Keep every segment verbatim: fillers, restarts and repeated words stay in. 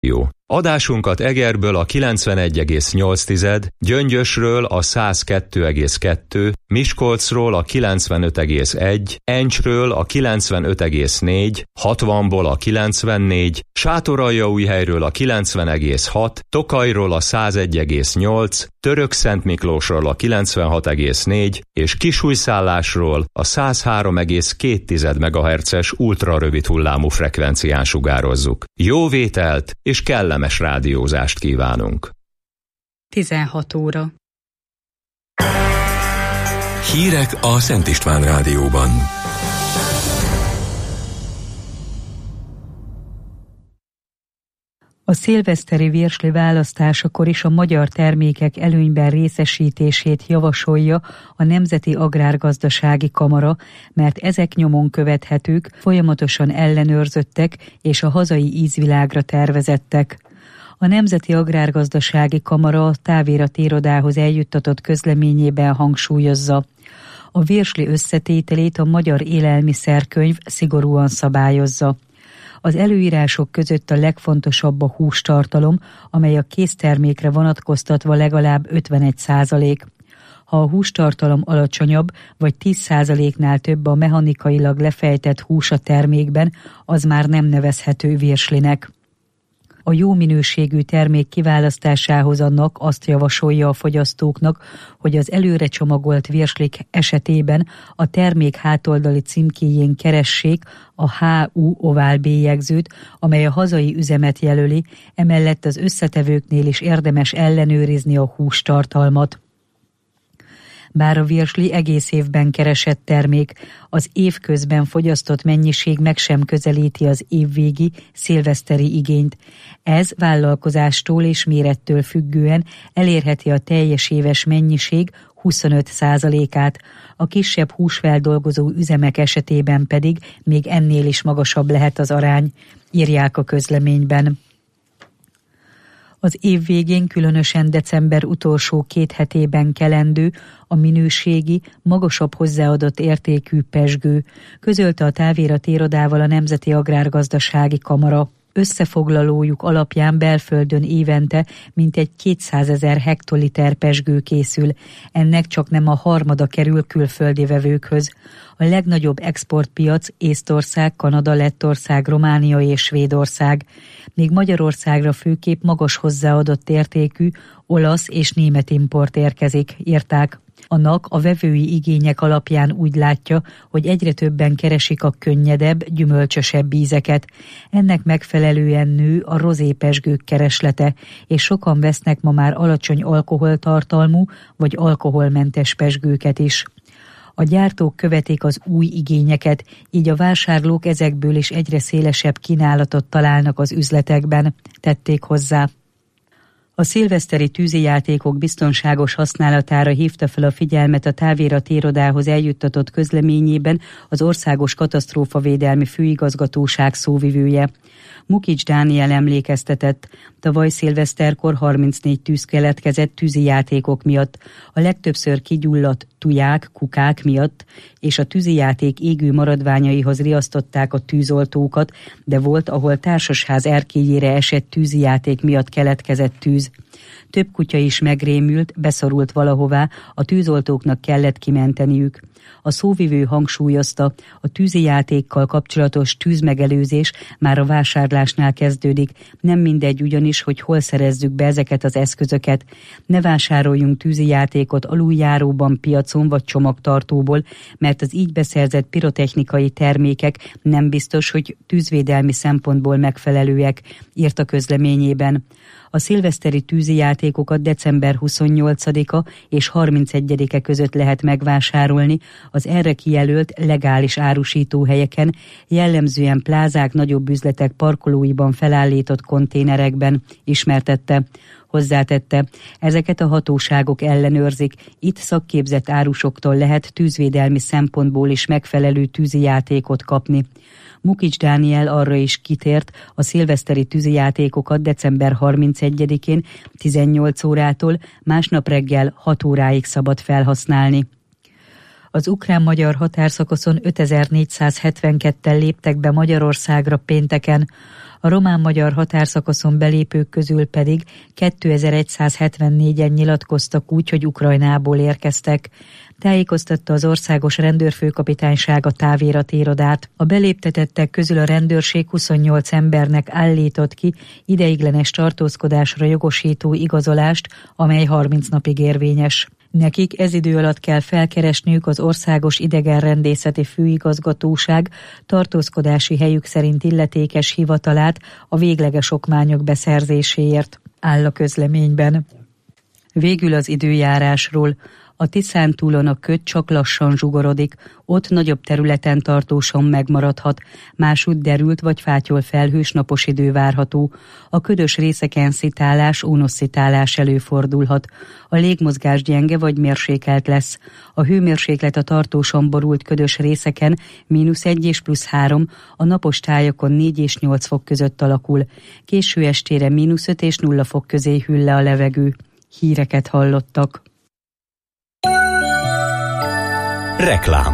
Jó. Adásunkat Egerből a kilencvenegy egész nyolc, Gyöngyösről a száz kettő egész kettő, Miskolcról a kilencvenöt egész egy, Encsről a kilencvenöt egész négy, hatvanból a kilencvennégy, Sátoraljaújhelyről a kilencven egész hat, Tokajról a száz egy egész nyolc, Törökszentmiklósról a kilencvenhat egész négy és Kisújszállásról a száz három egész két megahertzes ultrarövid hullámú frekvencián sugározzuk. Jó vételt és kellemes rádiózást kívánunk! tizenhat óra. Hírek a Szent István Rádióban. A szilveszteri virsli választásakor is a magyar termékek előnyben részesítését javasolja a Nemzeti Agrárgazdasági Kamara, mert ezek nyomon követhetők, folyamatosan ellenőrzöttek és a hazai ízvilágra tervezettek. A Nemzeti Agrárgazdasági Kamara a Távirat irodához eljuttatott közleményében hangsúlyozza: a virsli összetételét a Magyar Élelmiszerkönyv szigorúan szabályozza. Az előírások között a legfontosabb a hústartalom, amely a késztermékre vonatkoztatva legalább ötvenegy százalék. Ha a hústartalom alacsonyabb, vagy tíz százaléknál több a mechanikailag lefejtett hús a termékben, az már nem nevezhető virslinek. A jó minőségű termék kiválasztásához annak azt javasolja a fogyasztóknak, hogy az előre csomagolt virslik esetében a termék hátoldali címkéjén keressék a há u ovál bélyegzőt, amely a hazai üzemet jelöli, emellett az összetevőknél is érdemes ellenőrizni a hústartalmat. Bár a virsli egész évben keresett termék, az évközben fogyasztott mennyiség meg sem közelíti az évvégi szilveszteri igényt. Ez vállalkozástól és mérettől függően elérheti a teljes éves mennyiség huszonöt százalékát, a kisebb húsfeldolgozó üzemek esetében pedig még ennél is magasabb lehet az arány, írják a közleményben. Az év végén, különösen december utolsó két hetében kelendő a minőségi, magasabb hozzáadott értékű pezsgő, közölte a Távirat irodával a Nemzeti Agrárgazdasági Kamara. Összefoglalójuk alapján belföldön évente mintegy kétszázezer hektoliter pezsgő készül, ennek csak nem a harmada kerül külföldi vevőkhöz. A legnagyobb exportpiac Észtország, Kanada, Lettország, Románia és Svédország, míg Magyarországra főképp magas hozzáadott értékű olasz és német import érkezik, írták. A en á ká a vevői igények alapján úgy látja, hogy egyre többen keresik a könnyedebb, gyümölcsösebb ízeket. Ennek megfelelően nő a rozépezsgők kereslete, és sokan vesznek ma már alacsony alkoholtartalmú vagy alkoholmentes pezsgőket is. A gyártók követik az új igényeket, így a vásárlók ezekből is egyre szélesebb kínálatot találnak az üzletekben, tették hozzá. A szilveszteri tűzijátékok biztonságos használatára hívta fel a figyelmet a Távirat irodához eljuttatott közleményében az Országos Katasztrófavédelmi Főigazgatóság szóvivője. Mukics Dániel emlékeztetett, tavaly szilveszterkor harmincnégy tűz keletkezett tűzijátékok miatt, a legtöbbször kigyulladt tuják, kukák miatt, és a tűzijáték égő maradványaihoz riasztották a tűzoltókat, de volt, ahol társasház erkélyére esett tűzijáték miatt keletkezett tűz. Több kutya is megrémült, beszorult valahová, a tűzoltóknak kellett kimenteniük. A szóvivő hangsúlyozta, a tűzijátékkal kapcsolatos tűzmegelőzés már a vásárlásnál kezdődik. Nem mindegy ugyanis, hogy hol szerezzük be ezeket az eszközöket. Ne vásároljunk tűzijátékot aluljáróban, piacon vagy csomagtartóból, mert az így beszerzett pirotechnikai termékek nem biztos, hogy tűzvédelmi szempontból megfelelőek, írt a közleményében. A szilveszteri tűzijátékokat december huszonnyolcadika és harmincegyedike között lehet megvásárolni az erre kijelölt legális árusítóhelyeken, jellemzően plázák, nagyobb üzletek parkolóiban felállított konténerekben, ismertette. Hozzátette, ezeket a hatóságok ellenőrzik, itt szakképzett árusoktól lehet tűzvédelmi szempontból is megfelelő tűzijátékot kapni. Mukics Dániel arra is kitért, a szilveszteri tűzijátékokat december harmincegyedikén tizennyolc órától másnap reggel hat óráig szabad felhasználni. Az ukrán-magyar határszakaszon ötezer-négyszázhetvenketten léptek be Magyarországra pénteken. A román-magyar határszakaszon belépők közül pedig kétezer-százhetvennégyen nyilatkoztak úgy, hogy Ukrajnából érkeztek. Tájékoztatta az Országos Rendőrfőkapitányság a táviratirodát. A beléptetettek közül a rendőrség huszonnyolc embernek állított ki ideiglenes tartózkodásra jogosító igazolást, amely harminc napig érvényes. Nekik ez idő alatt kell felkeresniük az Országos Idegenrendészeti Főigazgatóság tartózkodási helyük szerint illetékes hivatalát a végleges okmányok beszerzéséért, áll a közleményben. Végül az időjárásról. A Tiszántúlon a köd csak lassan zsugorodik, ott nagyobb területen tartósan megmaradhat, másútt derült vagy fátyol felhős napos idő várható. A ködös részeken szitálás, ónosszitálás előfordulhat. A légmozgás gyenge vagy mérsékelt lesz. A hőmérséklet a tartósan borult ködös részeken mínusz egy és plusz három, a napos tájakon négy és nyolc fok között alakul. Késő estére mínusz öt és nulla fok közé hűl le a levegő. Híreket hallottak. Reklám.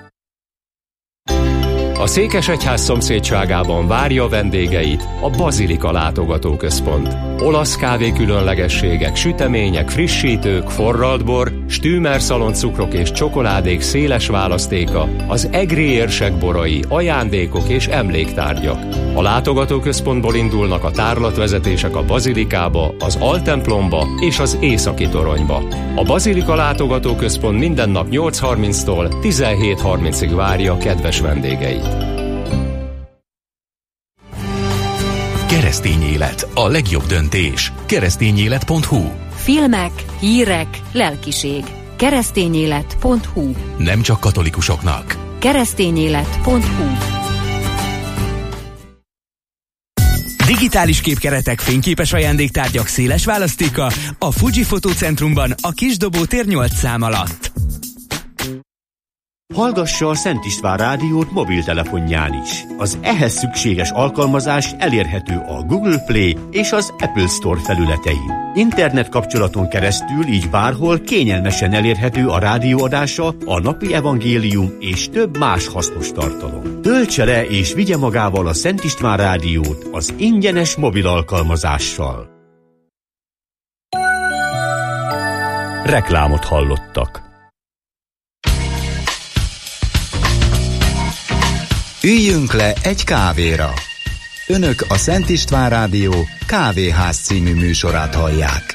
A Székesegyház szomszédságában várja vendégeit a Bazilika Látogatóközpont. Olasz kávé különlegességek, sütemények, frissítők, forralt bor, stűmer szaloncukrok és csokoládék széles választéka, az egri érsek borai, ajándékok és emléktárgyak. A látogatóközpontból indulnak a tárlatvezetések a Bazilikába, az Altemplomba és az Északi Toronyba. A Bazilika Látogatóközpont minden nap nyolc harminctól tizenhét harmincig várja kedves vendégeit. Keresztény élet, a legjobb döntés. keresztényélet pont hu. Filmek, hírek, lelkiség. keresztényélet pont hu. Nem csak katolikusoknak. keresztényélet pont hu. Digitális képkeretek, fényképes ajándéktárgyak széles választéka a Fuji Fotócentrumban a Kisdobó tér nyolc szám alatt. Hallgassa a Szent István rádiót mobiltelefonján is. Az ehhez szükséges alkalmazás elérhető a Google Play és az Apple Store felületein. Internet kapcsolaton keresztül így bárhol kényelmesen elérhető a rádióadása, a napi evangélium és több más hasznos tartalom. Töltse le és vigye magával a Szent István rádiót az ingyenes mobil alkalmazással. Reklámot hallottak. Üljünk le egy kávéra. Önök a Szent István Rádió Kávéház című műsorát hallják.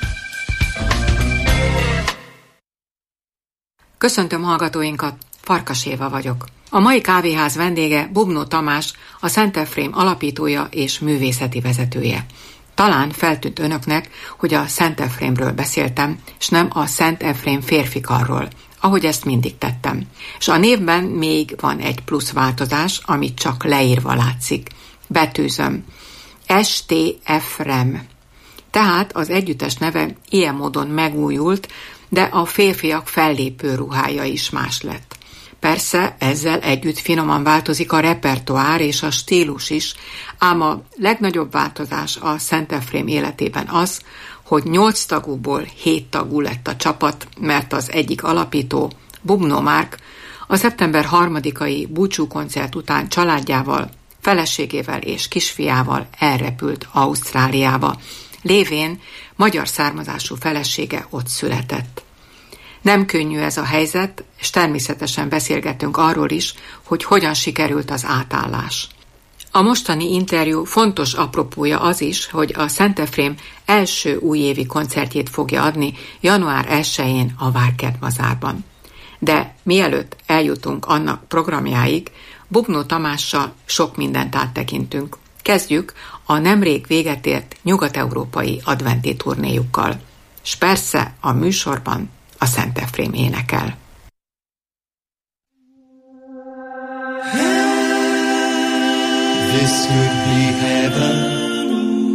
Köszöntöm hallgatóinkat, Farkas Éva vagyok. A mai kávéház vendége Bubnó Tamás, a Szent Efrém alapítója és művészeti vezetője. Talán feltűnt önöknek, hogy a Szent Efrémről beszéltem, és nem a Szent Efrém férfikarról, ahogy ezt mindig tettem. És a névben még van egy plusz változás, amit csak leírva látszik. Betűzöm. es té Efrem. Tehát az együttes neve ilyen módon megújult, de a férfiak fellépő ruhája is más lett. Persze ezzel együtt finoman változik a repertoár és a stílus is, ám a legnagyobb változás a Szent Efrém életében az, hogy nyolc tagúból hét tagú lett a csapat, mert az egyik alapító, Bubnó Márk, a szeptember harmadikai búcsúkoncert után családjával, feleségével és kisfiával elrepült Ausztráliába, lévén magyar származású felesége ott született. Nem könnyű ez a helyzet, és természetesen beszélgetünk arról is, hogy hogyan sikerült az átállás. A mostani interjú fontos apropója az is, hogy a Szent Efrém első újévi koncertjét fogja adni január elsején a Várkertbazárban. De mielőtt eljutunk annak programjáig, Bubnó Tamással sok mindent áttekintünk. Kezdjük a nemrég véget ért nyugat-európai adventi turnéjukkal. S persze a műsorban a Szent Efrém énekel. This could be heaven.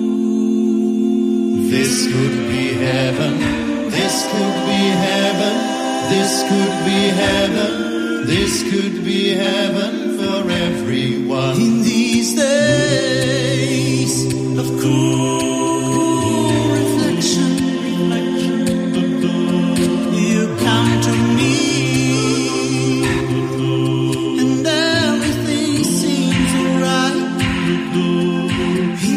This could be heaven. This could be heaven. This could be heaven. This could be heaven for everyone. In these days of cool reflection, you come to me. And everything seems alright.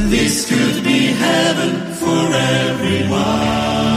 This could be heaven for everyone.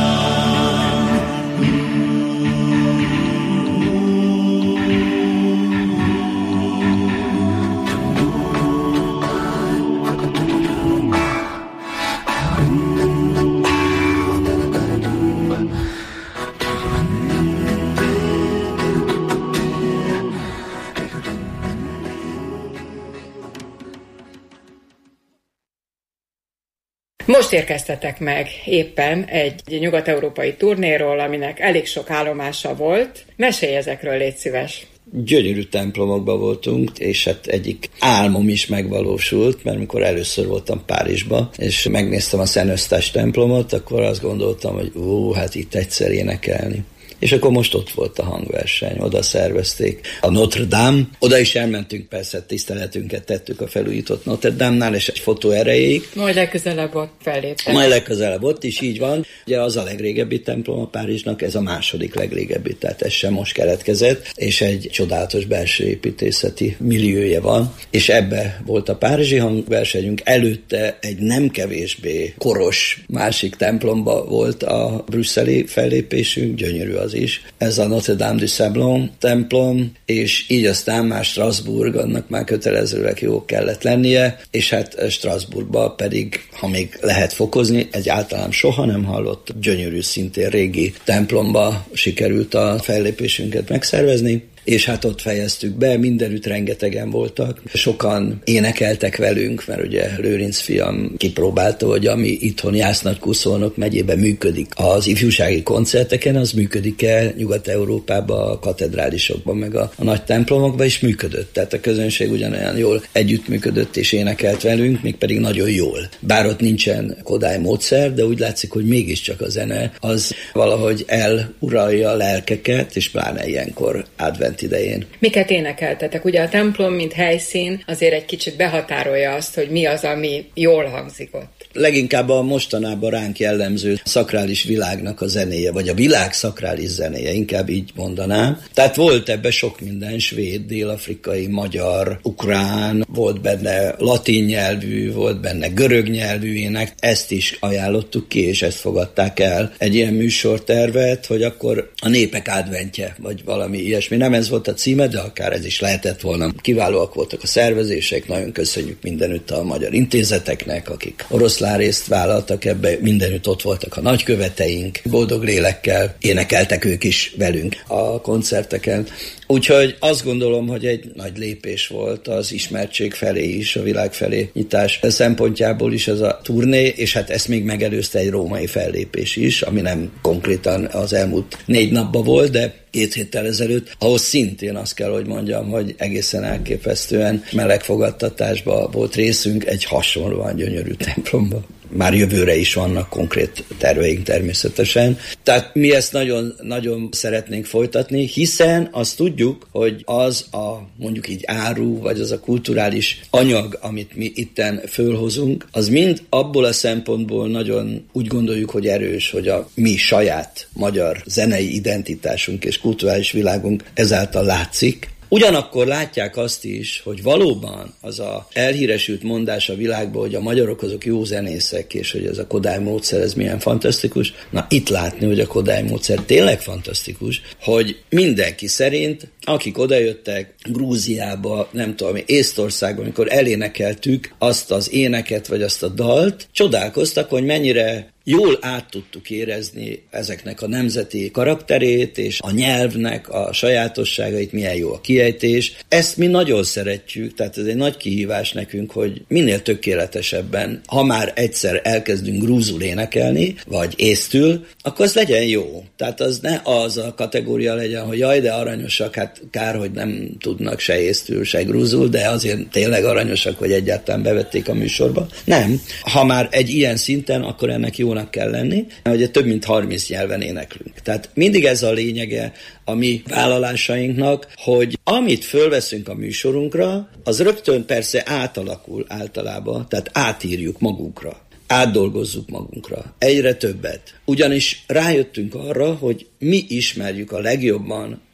Most érkeztetek meg éppen egy nyugat-európai turnéról, aminek elég sok állomása volt. Mesélj ezekről, légy szíves! Gyönyörű templomokban voltunk, és hát egyik álmom is megvalósult, mert amikor először voltam Párizsba, és megnéztem a Szent Eusztás templomot, akkor azt gondoltam, hogy ó, hát itt egyszer énekelni. És akkor most ott volt a hangverseny, oda szervezték a Notre Dame, oda is elmentünk, persze tiszteletünket tettük a felújított Notre Dame-nál, és egy fotó erejéig. Majd legközelebb ott felléptek. Majd legközelebb ott is, így van. Ugye az a legrégebbi templom a Párizsnak, ez a második legrégebbi, tehát ez sem most keletkezett, és egy csodálatos belső építészeti milliója van, és ebbe volt a párizsi hangversenyünk, előtte egy nem kevésbé koros másik templomba volt a brüsszeli fellépésünk, gyönyörű az is. Ez a Notre Dame du Sablon templom, és így aztán már Strasbourg, annak már kötelezőleg jó kellett lennie, és hát Strasbourgba pedig, ha még lehet fokozni, egy általán soha nem hallott, gyönyörű, szintén régi templomba sikerült a fellépésünket megszervezni, és hát ott fejeztük be, mindenütt rengetegen voltak. Sokan énekeltek velünk, mert ugye Lőrinc fiam kipróbálta, hogy ami itthon Jász-Nagykun-Szolnok megyében működik az ifjúsági koncerteken, az működik-e Nyugat-Európában, a katedrálisokban, meg a, a nagy templomokban is működött. Tehát a közönség ugyanolyan jól együttműködött és énekelt velünk, mégpedig nagyon jól. Bár ott nincsen Kodály módszer, de úgy látszik, hogy mégiscsak a zene az valahogy eluralja a lelkeket, és pláne ilyenkor advent idején. Miket énekeltetek? Ugye a templom, mint helyszín, azért egy kicsit behatárolja azt, hogy mi az, ami jól hangzik ott. Leginkább a mostanában ránk jellemző szakrális világnak a zenéje, vagy a világ szakrális zenéje, inkább így mondanám. Tehát volt ebbe sok minden, svéd, dél-afrikai, magyar, ukrán, volt benne latin nyelvű, volt benne görög nyelvű ének, ezt is ajánlottuk ki, és ezt fogadták el. Egy ilyen műsortervet, hogy akkor a népek adventje, vagy valami ilyesmi. Nem ez volt a címe, de akár ez is lehetett volna. Kiválóak voltak a szervezések, nagyon köszönjük mindenütt a magyar intézeteknek, akik oroszlán részt vállaltak ebbe, mindenütt ott voltak a nagyköveteink, boldog lélekkel énekeltek ők is velünk a koncerteken. Úgyhogy azt gondolom, hogy egy nagy lépés volt az ismertség felé is, a világ felé nyitás szempontjából is ez a turné, és hát ezt még megelőzte egy római fellépés is, ami nem konkrétan az elmúlt négy napban volt, de két héttel ezelőtt, ahhoz szintén azt kell, hogy mondjam, hogy egészen elképesztően meleg fogadtatásban volt részünk egy hasonlóan gyönyörű templomban. Már jövőre is vannak konkrét terveink természetesen. Tehát mi ezt nagyon, nagyon szeretnénk folytatni, hiszen azt tudjuk, hogy az a mondjuk így áru, vagy az a kulturális anyag, amit mi itten fölhozunk, az mind abból a szempontból nagyon úgy gondoljuk, hogy erős, hogy a mi saját magyar zenei identitásunk és kulturális világunk ezáltal látszik. Ugyanakkor látják azt is, hogy valóban az a elhíresült mondás a világban, hogy a magyarok azok jó zenészek, és hogy ez a Kodály módszer, ez milyen fantasztikus. Na itt látni, hogy a Kodály módszer tényleg fantasztikus, hogy mindenki szerint, akik odajöttek Grúziába, nem tudom, Észtországban, amikor elénekeltük azt az éneket, vagy azt a dalt, csodálkoztak, hogy mennyire jól át tudtuk érezni ezeknek a nemzeti karakterét, és a nyelvnek a sajátosságait, milyen jó a kiejtés. Ezt mi nagyon szeretjük, tehát ez egy nagy kihívás nekünk, hogy minél tökéletesebben, ha már egyszer elkezdünk grúzul énekelni, vagy észtül, akkor az legyen jó. Tehát az ne az a kategória legyen, hogy jaj, de aranyosak, hát kár, hogy nem tudnak se észtül, se grúzul, de azért tényleg aranyosak, hogy egyáltalán bevették a műsorba. Nem. Ha már egy ilyen szinten, akkor ennek jónak kell lenni, hogy több mint harminc nyelven éneklünk. Tehát mindig ez a lényege a mi vállalásainknak, hogy amit fölveszünk a műsorunkra, az rögtön persze átalakul általában, tehát átírjuk magunkra. Átdolgozzuk magunkra. Egyre többet. Ugyanis rájöttünk arra, hogy mi ismerjük a legjobban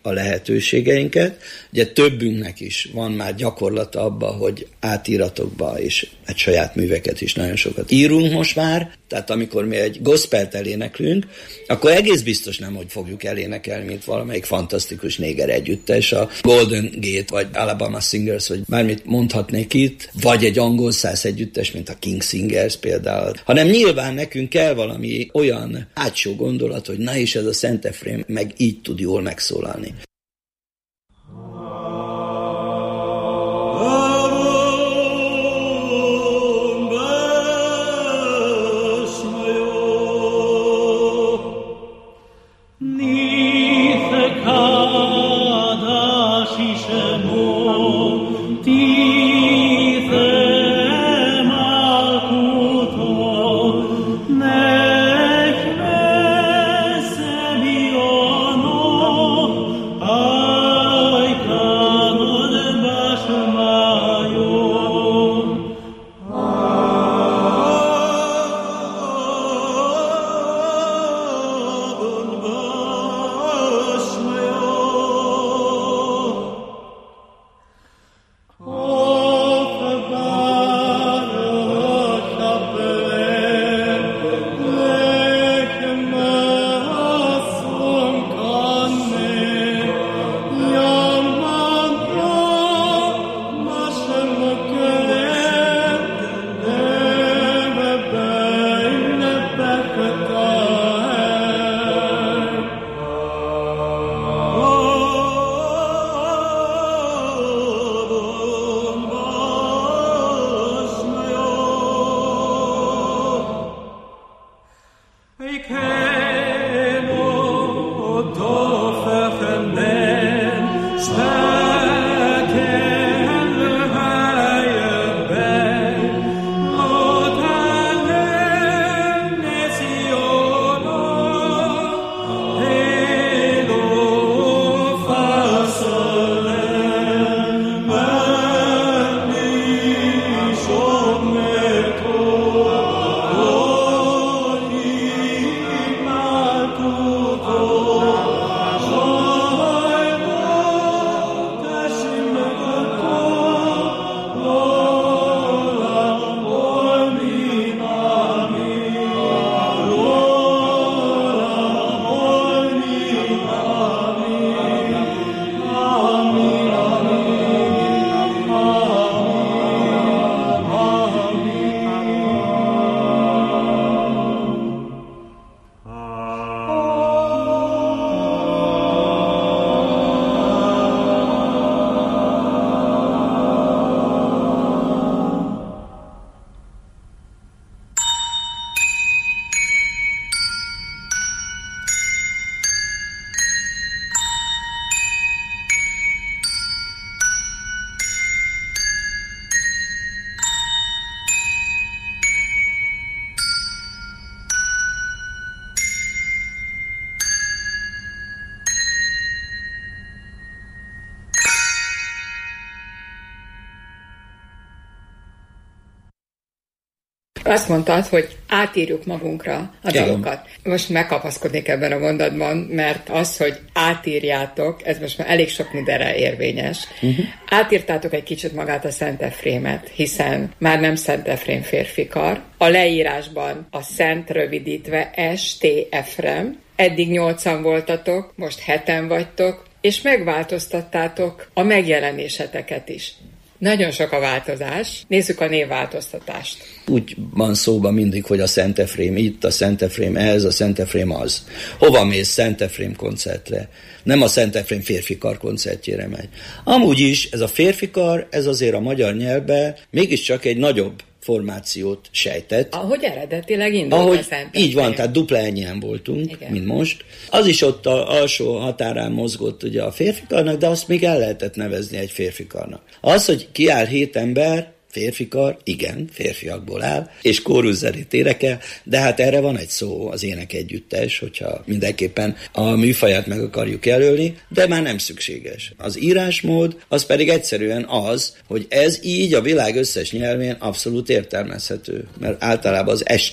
a lehetőségeinket. Ugye többünknek is van már gyakorlata abba, hogy átíratokba és egy saját műveket is nagyon sokat írunk most már, tehát amikor mi egy gospelt eléneklünk, akkor egész biztos nem, hogy fogjuk elénekelni, mint valamelyik fantasztikus néger együttes, a Golden Gate, vagy Alabama Singers, vagy bármit mondhatnék itt, vagy egy angol száz együttes, mint a King Singers például, hanem nyilván nekünk kell valami olyan hátsó gondolat, hogy na és ez a Szent Efrém meg így tud jól megszólalni. Azt mondtad, hogy átírjuk magunkra a dalokat. Most megkapaszkodnék ebben a mondatban, mert az, hogy átírjátok, ez most már elég sok mindenre érvényes. Uh-huh. Átírtátok egy kicsit magát a Szent Efrémet, hiszen már nem Szent Efrém férfikar. A leírásban a Szent rövidítve es té Efrem. Eddig nyolcan voltatok, most heten vagytok, és megváltoztattátok a megjelenéseteket is. Nagyon sok a változás. Nézzük a névváltoztatást. Úgy van szóban mindig, hogy a Szent Efrém itt, a Szent Efrém ez, a Szent Efrém az. Hova mész Szent Efrém koncertre? Nem a Szent Efrém férfikar koncertjére megy. Amúgy is ez a férfikar, ez azért a magyar nyelvben mégiscsak egy nagyobb formációt sejtett. Ahogy eredetileg indult Ahogy, a Szent Efrém. Így van, tehát dupla ennyien voltunk, igen, mint most. Az is ott a alsó határán mozgott ugye a férfikarnak, de azt még el lehetett nevezni egy férfikarnak. Az, hogy kiáll hét ember, férfikar, igen, férfiakból áll, és kóruszenét énekel, de hát erre van egy szó, az ének együttes, hogyha mindenképpen a műfaját meg akarjuk jelölni, de már nem szükséges. Az írásmód az pedig egyszerűen az, hogy ez így a világ összes nyelvén abszolút értelmezhető, mert általában az es té,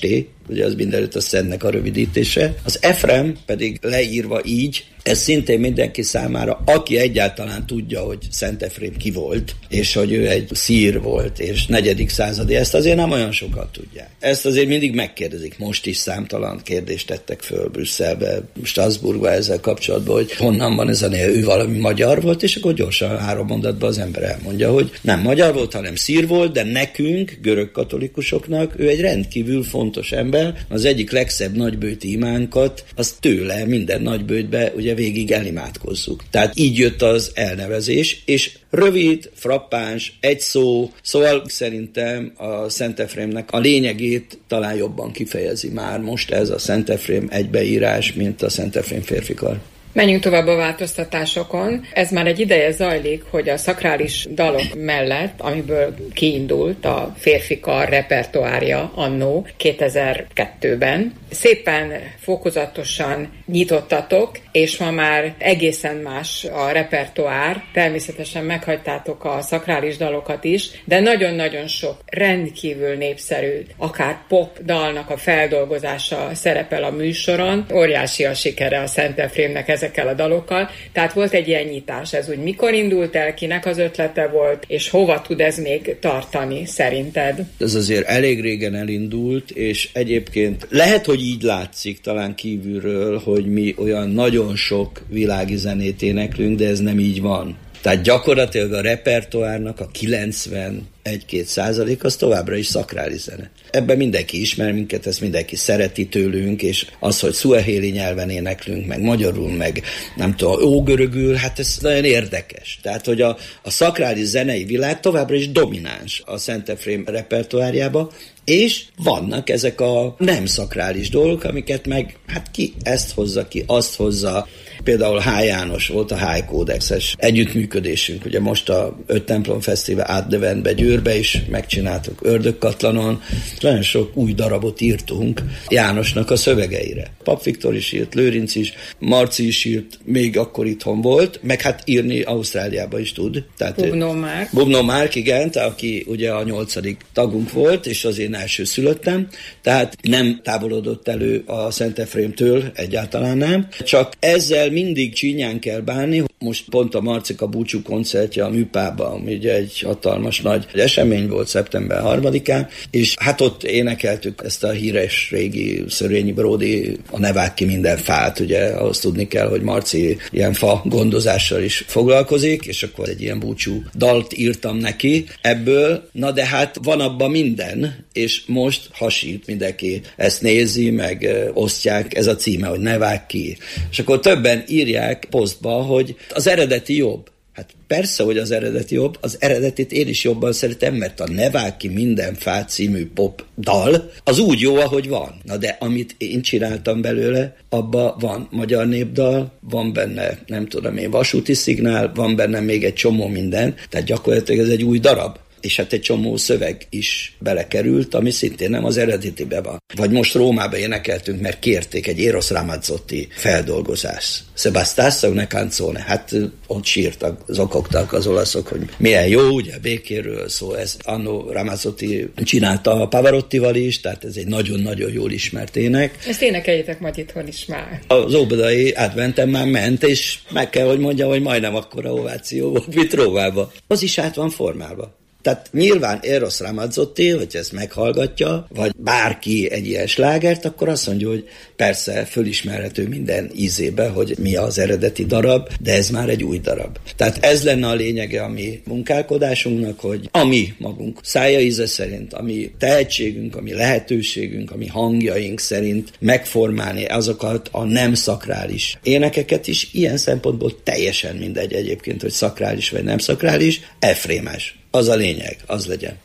ugye az mindenütt a Szentnek a rövidítése. Az Efrem pedig leírva így, ez szintén mindenki számára, aki egyáltalán tudja, hogy Szent Efrém ki volt, és hogy ő egy szír volt, és negyedik századi, ezt azért nem olyan sokan tudják. Ezt azért mindig megkérdezik. Most is számtalan kérdést tettek föl Brüsszelbe, Strasbourgba ezzel kapcsolatban, hogy honnan van ez a név, ő valami magyar volt, és akkor gyorsan három mondatban az ember elmondja, hogy nem magyar volt, hanem szír volt, de nekünk, görög katolikusoknak, ő egy rendkívül fontos ember, az egyik legszebb nagybőti imánkat, az tőle minden nagybőtbe ugye végig elimádkozzuk. Tehát így jött az elnevezés, és rövid, frappáns, egy szó, szóval szerintem a Szent Efrémnek a lényegét talán jobban kifejezi már most ez a Szent Efrém egybeírás, mint a Szent Efrém férfikar. Menjünk tovább a változtatásokon. Ez már egy ideje zajlik, hogy a szakrális dalok mellett, amiből kiindult a férfikar repertoárja annó kétezer-kettőben, szépen fokozatosan nyitottatok, és ma már egészen más a repertoár. Természetesen meghagytátok a szakrális dalokat is, de nagyon-nagyon sok rendkívül népszerű, akár pop dalnak a feldolgozása szerepel a műsoron. Óriási a sikere a Szent Efrémnek ezekkel a dalokkal. Tehát volt egy ilyen nyitás. Ez úgy mikor indult el, kinek az ötlete volt, és hova tud ez még tartani szerinted? Ez azért elég régen elindult, és egyébként lehet, hogy így látszik talán kívülről, hogy mi olyan nagyon sok világi zenét éneklünk, de ez nem így van. Tehát gyakorlatilag a repertoárnak a kilencvenegy-két százalék az továbbra is szakrális zene. Ebben mindenki ismer minket, ezt mindenki szereti tőlünk, és az, hogy szuahéli nyelven éneklünk, meg magyarul, meg nem tudom, ógörögül, hát ez nagyon érdekes. Tehát, hogy a, a szakrális zenei világ továbbra is domináns a Szent Efrém repertoárjába, és vannak ezek a nem szakrális dolgok, amiket meg, hát ki ezt hozza, ki azt hozza. Például H. János volt a High Codex-es együttműködésünk. Ugye most a Öt Templom Fesztivál átdeventbe Győrbe is megcsináltuk Ördögkatlanon. Nagyon sok új darabot írtunk Jánosnak a szövegeire. Pap Viktor is írt, Lőrinc is, Marci is írt, még akkor itthon volt, meg hát írni Ausztráliába is tud. Bubnó Márk. Bubnó Márk, igen, aki ugye a nyolcadik tagunk volt, és az én első szülöttem, tehát nem távolodott elő a Szent Efrémtől, egyáltalán nem. Csak ezzel mindig csínyán kell bánni. Most pont a Marcika búcsú koncertje a Műpában, ami ugye egy hatalmas nagy esemény volt szeptember harmadikán, és hát ott énekeltük ezt a híres régi Szörényi Bródi, a Ne vágj ki minden fát, ugye ahhoz tudni kell, hogy Marci ilyen fa gondozással is foglalkozik, és akkor egy ilyen búcsú dalt írtam neki ebből, na de hát van abban minden, és most hasít mindenki, ezt nézi, meg osztják, ez a címe, hogy Ne vágj ki. És akkor többen írják posztba, hogy az eredeti jobb. Hát persze, hogy az eredeti jobb, az eredetit én is jobban szeretem, mert a Ne vágj ki minden fát című pop dal, az úgy jó, ahogy van. Na de amit én csináltam belőle, abban van magyar népdal, van benne, nem tudom én, vasúti szignál, van benne még egy csomó minden, tehát gyakorlatilag ez egy új darab. És hát egy csomó szöveg is belekerült, ami szintén nem az eredetibe van. Vagy most Rómába énekeltünk, mert kérték egy Eros Ramazzotti feldolgozás. Se bastasse una canzone. Hát ott sírtak, zokogtak az olaszok, hogy milyen jó, ugye békéről szó. Ez Anno Ramazzotti csinálta a Pavarottival is, tehát ez egy nagyon-nagyon jól ismert ének. Ezt énekeljétek majd itthon is már. Az óbudai adventem már ment, és meg kell, hogy mondjam, hogy majdnem akkora ováció volt, mint Rómába. Az is át van formálva. Tehát nyilván Eros Ramazzotti, hogy ezt meghallgatja, vagy bárki egy ilyen slágert, akkor azt mondja, hogy persze fölismerhető minden ízébe, hogy mi az eredeti darab, de ez már egy új darab. Tehát ez lenne a lényege a mi munkálkodásunknak, hogy a mi magunk szája íze szerint, a mi tehetségünk, a mi lehetőségünk, a mi hangjaink szerint megformálni azokat a nem szakrális énekeket is, ilyen szempontból teljesen mindegy egyébként, hogy szakrális vagy nem szakrális, efrémes. Az a lényeg, az legyen.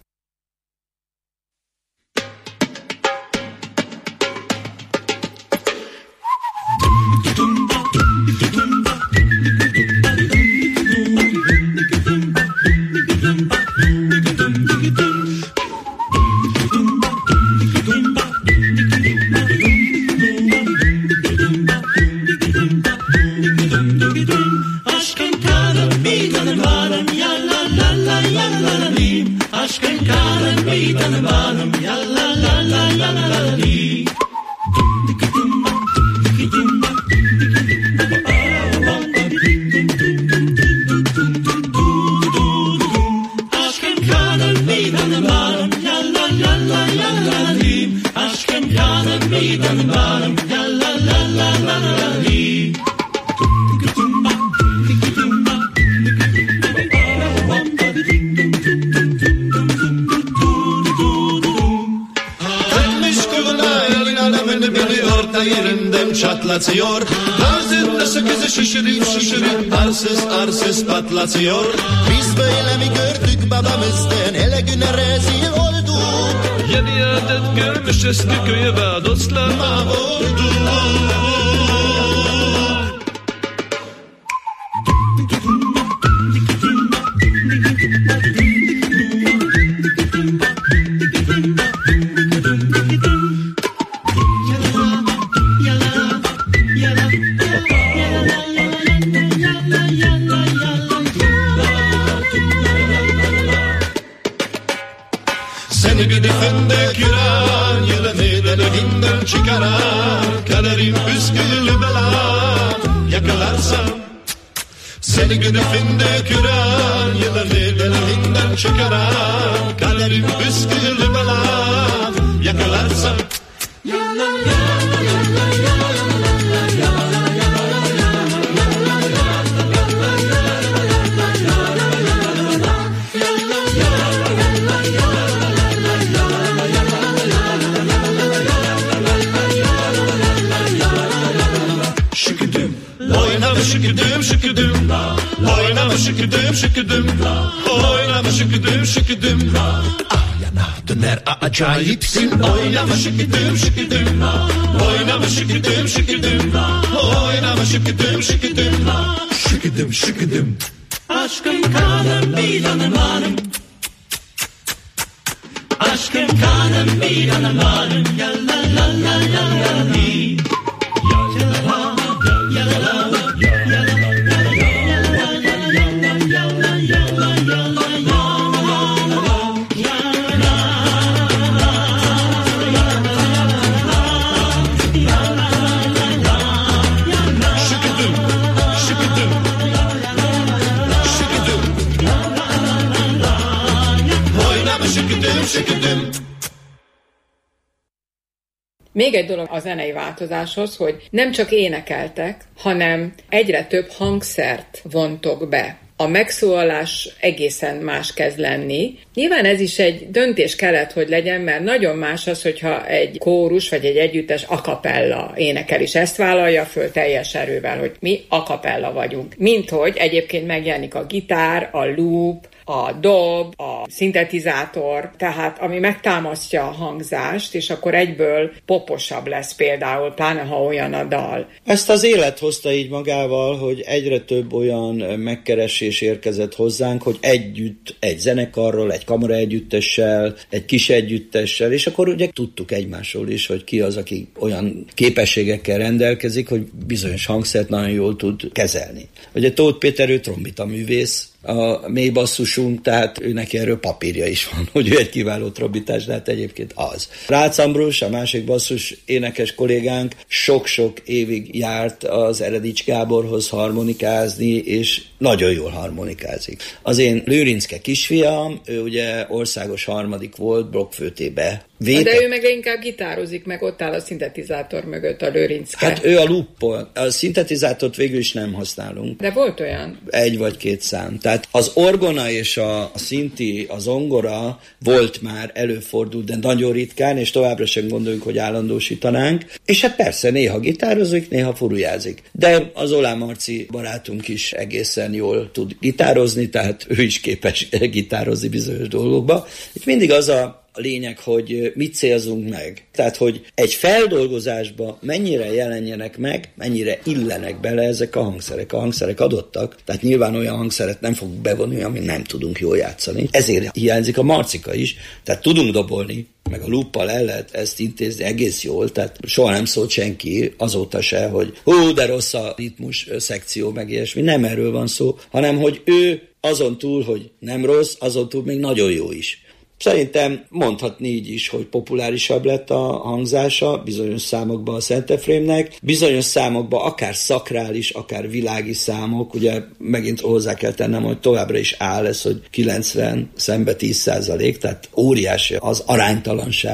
Aşkın kanın meydanı varım, ya la la la la la la. Yerimden çatlatıyor. Ağzında sakızı şişirip şişirip arsız arsız patlatıyor. Biz böyle mi gördük babamızdan, hele güne rezil olduk. Yedi adet görmüş eski köyü ve dostlarına vurduk. Seni gidi fındık kıran, yılanı deliğinden çıkaran, kaderim püskülü bela yakalarsam. Seni gidi fındık kıran, yılanı deliğinden çıkaran, kaderim püskülü bela yakalarsam. Oynama şıkıdım şıkıdım, oynama şıkıdım şıkıdım, oynama şıkıdım şıkıdım. Ah yana döner acayipsin, oynama şıkıdım şıkıdım, oynama şıkıdım şıkıdım, oynama şıkıdım şıkıdım, şıkıdım şıkıdım. Aşkım kanım bir canım hanım, aşkım kanım bir canım hanım, ya la la la la la li, ya la ya la. Még egy dolog a zenei változáshoz, hogy nem csak énekeltek, hanem egyre több hangszert vontok be. A megszólalás egészen más kezd lenni. Nyilván ez is egy döntés kellett, hogy legyen, mert nagyon más az, hogyha egy kórus vagy egy együttes a cappella énekel, és ezt vállalja föl teljes erővel, hogy mi a cappella vagyunk. Mint hogy egyébként megjelenik a gitár, a loop, a dob, a szintetizátor, tehát ami megtámasztja a hangzást, és akkor egyből poposabb lesz például, pláne ha olyan a dal. Ezt az élet hozta így magával, hogy egyre több olyan megkeresés érkezett hozzánk, hogy együtt, egy zenekarról, egy kamara együttessel, egy kis együttessel, és akkor ugye tudtuk egymásról is, hogy ki az, aki olyan képességekkel rendelkezik, hogy bizonyos hangszert nagyon jól tud kezelni. Ugye Tóth Péter, ő trombita művész, a mély basszusunk, tehát ő neki erről papírja is van, hogy ő egy kiváló trombitás, de hát egyébként az. Rácz Ambrus, a másik basszus énekes kollégánk sok-sok évig járt az Eredics Gáborhoz harmonikázni, és nagyon jól harmonikázik. Az én Lőrincke kisfiam, ő ugye országos harmadik volt blokkflötébe. Véte. De ő meg inkább gitározik, meg ott áll a szintetizátor mögött a Lőrincke. Hát ő a luppol. A szintetizátort végül is nem használunk. De volt olyan? Egy vagy két szám. Tehát az orgona és a, a szinti, a zongora volt már, előfordult, de nagyon ritkán, és továbbra sem gondoljuk, hogy állandósítanánk. És hát persze néha gitározik, néha furujázik. De az Olá Marci barátunk is egészen jól tud gitározni, tehát ő is képes gitározni bizonyos dolgokba. Itt mindig az a A lényeg, hogy mit célzunk meg. Tehát, hogy egy feldolgozásba mennyire jelenjenek meg, mennyire illenek bele ezek a hangszerek. A hangszerek adottak, tehát nyilván olyan hangszeret nem fogunk bevonni, amit nem tudunk jól játszani. Ezért hiányzik a marcika is, tehát tudunk dobolni, meg a lúppal el lehet ezt intézni egész jól, tehát soha nem szólt senki azóta se, hogy hú, de rossz a ritmus szekció, meg ilyesmi. Nem erről van szó, hanem, hogy ő azon túl, hogy nem rossz, azon túl még nagyon jó is. Szerintem mondhatni így is, hogy populárisabb lett a hangzása bizonyos számokban a Szent Efrémnek, bizonyos számokban akár szakrális, akár világi számok, ugye megint hozzá kell tennem, hogy továbbra is áll ez, hogy kilencven szembe tíz százalék, tehát óriási az aránytalanság.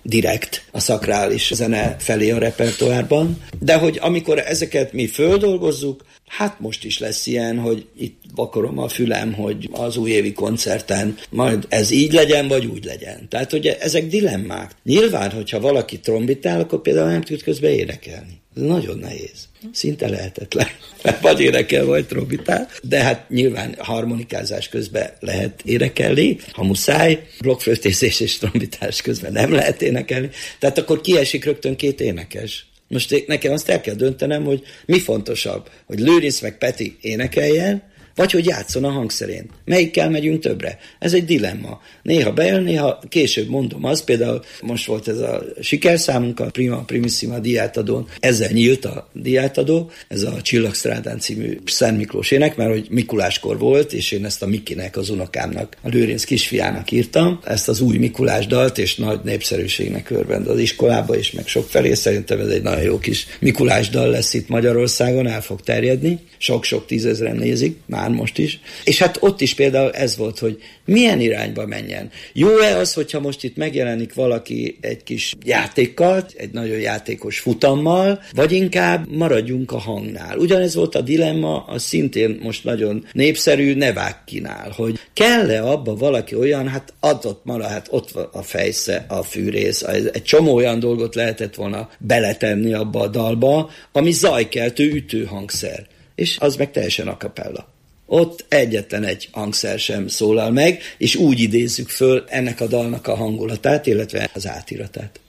direkt a szakrális zene felé a repertoárban, de hogy amikor ezeket mi földolgozzuk, hát most is lesz ilyen, hogy itt vakarom a fülem, hogy az újévi koncerten majd ez így legyen, vagy úgy legyen. Tehát, hogy ezek dilemmák. Nyilván, hogyha valaki trombitál, akkor például nem tud közben énekelni. Ez nagyon nehéz. Szinte lehetetlen. Vagy énekel, vagy trombitál. De hát nyilván harmonikázás közben lehet énekelni, ha muszáj. Blokkflöjtészés és trombitás közben nem lehet énekelni. Tehát akkor kiesik rögtön két énekes. Most nekem azt el kell döntenem, hogy mi fontosabb, hogy Lőrinc meg Peti énekeljen, vagy hogy játszon a hangszerén. Melyikkel megyünk többre? Ez egy dilemma. Néha bejön, néha később mondom azt, például most volt ez a sikerszámunk, a Prima Primissima diátadón, ezzel nyílt a diátadó, ez a Csillagstrádán című Szent Miklós ének, mert hogy Mikuláskor volt, és én ezt a Mikinek, az unokámnak, a Lőrinc kisfiának írtam, ezt az új Mikulás dalt, és nagy népszerűségnek örvend az iskolába, és meg sok felé, szerintem ez egy nagyon jó kis Mikulás dal lesz itt Magyarországon, el fog terjedni, sok-sok tízezren nézik, már most is. És hát ott is például ez volt, hogy milyen irányba menjen. Jó-e az, hogyha most itt megjelenik valaki egy kis játékkal, egy nagyon játékos futammal, vagy inkább maradjunk a hangnál. Ugyanez volt a dilemma, az szintén most nagyon népszerű Nevákinál, hogy kell-e abba valaki olyan, hát adott mara, hát ott van a fejsze, a fűrész, egy csomó olyan dolgot lehetett volna beletenni abba a dalba, ami zajkeltő ütőhangszer. És az meg teljesen a cappella. Ott egyetlen egy hangszer sem szólal meg, és úgy idézzük föl ennek a dalnak a hangulatát, illetve az átiratát.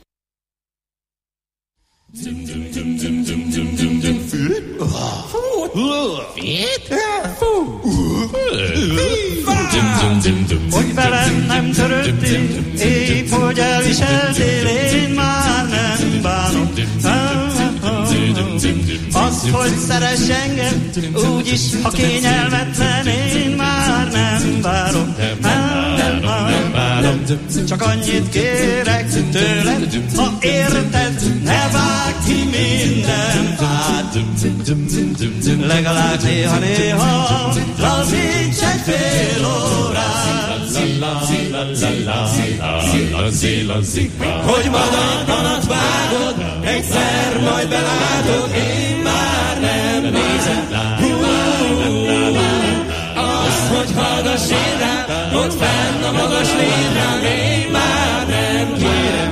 Hogy velem nem törődtél, épp hogy elviseltél, én már nem bánom. Az, hogy szeress engem, úgyis, ha kényelmetlen, én már nem várom. Nem várom, csak annyit kérek tőled, ha érted, ne vágj ki minden fát. Legalább néha-néha lazíts egy fél órát. Hogy magadbanat vágod, egyszer majd belátod, én már nem nézem. Az, hogy hallgass én rám, ott fenn a magas létrán, én már nem kérem.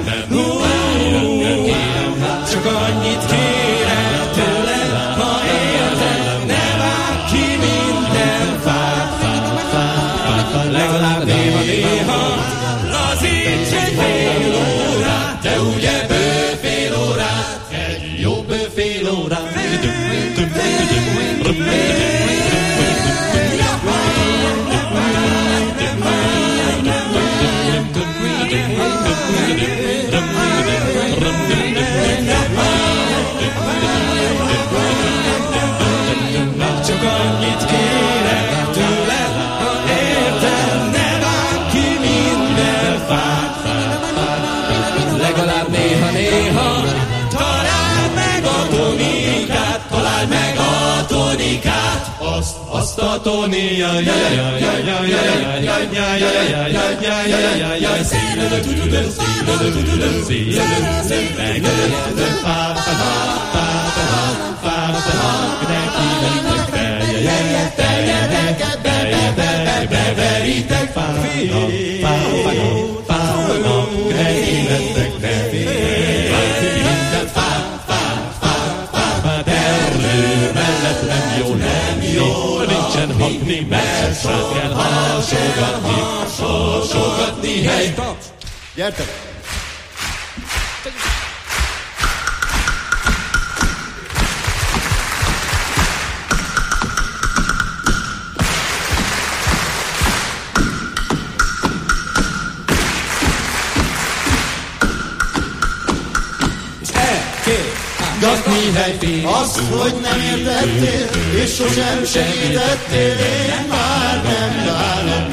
Csak annyit kérek tőled, ha érted, ne vágj ki minden fát. Legalább néha-néha lazíts egy fél órát, de ugye bő fél órát, egy jó bő fél órát. Csak annyit kérek tőled, ha érted, ne vágj ki minden fát. Legalább néha-néha találd meg a tonikát, találd meg a tonikát. Azt, azt a tonia, jaj, jaj, jaj, jaj, jaj, jaj, jaj, jaj, jaj, jaj, jaj, jaj, jaj, szílelő, tududő, szílelő, tududő, szílelő, megölődő, fá, fá, fá, fá, fá, fá, neki mentek beljenek, beljenek, beljenek, beverítek, fá, fá, fá, fá, neki mentek beljenek, minden fá, fá, fá, fá, terlő mellett nem jó, nem jó, nincsen hakni, mert sát kell hasogatni, hasogatni, hely! Gyertek! Gatni helyfény, azt, hogy nem értettél, és sosem segítettél, én már nem várom.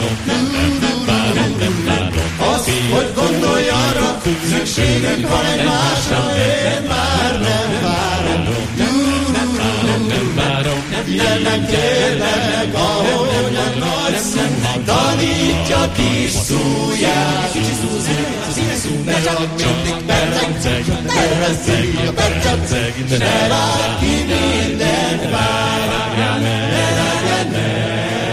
Azt, hogy gondolj arra, szükségünk van egymásra, én már nem várom. De nem kérlek, ahogy a nagy szem tanítja kis szúját. Nessuno mindig berrenceg, berrenceg, berrenceg, ne valaki mindent várja meg.